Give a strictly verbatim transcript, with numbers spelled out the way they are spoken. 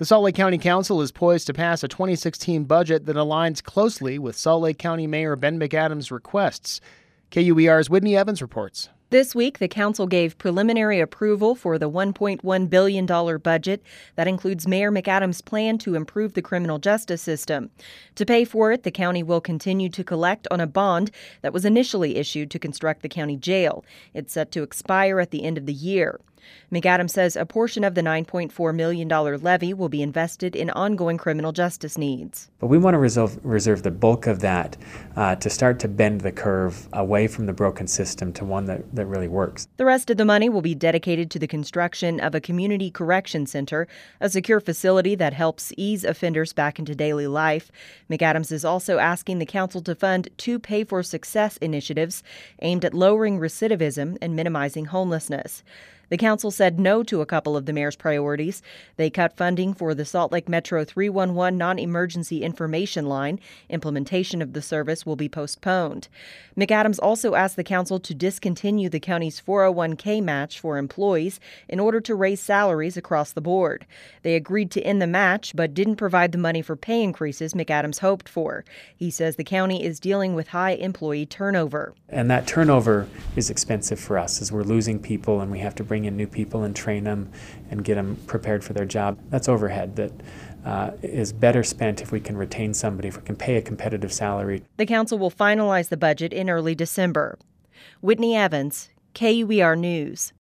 The Salt Lake County Council is poised to pass a twenty sixteen budget that aligns closely with Salt Lake County Mayor Ben McAdams' requests. K U E R's Whitney Evans reports. This week, the council gave preliminary approval for the one point one billion dollars budget that includes Mayor McAdams' plan to improve the criminal justice system. To pay for it, the county will continue to collect on a bond that was initially issued to construct the county jail. It's set to expire at the end of the year. McAdams says a portion of the nine point four million dollars levy will be invested in ongoing criminal justice needs. But we want to reserve, reserve the bulk of that uh, to start to bend the curve away from the broken system to one that, that really works. The rest of the money will be dedicated to the construction of a community correction center, a secure facility that helps ease offenders back into daily life. McAdams is also asking the council to fund two Pay for Success initiatives aimed at lowering recidivism and minimizing homelessness. The council said no to a couple of the mayor's priorities. They cut funding for the Salt Lake Metro three one one non-emergency information line. Implementation of the service will be postponed. McAdams also asked the council to discontinue the county's four oh one k match for employees in order to raise salaries across the board. They agreed to end the match, but didn't provide the money for pay increases McAdams hoped for. He says the county is dealing with high employee turnover. And that turnover is expensive for us as we're losing people and we have to bring in new people and train them and get them prepared for their job. That's overhead that uh, is better spent if we can retain somebody, if we can pay a competitive salary. The council will finalize the budget in early December. Whitney Evans, K U E R News.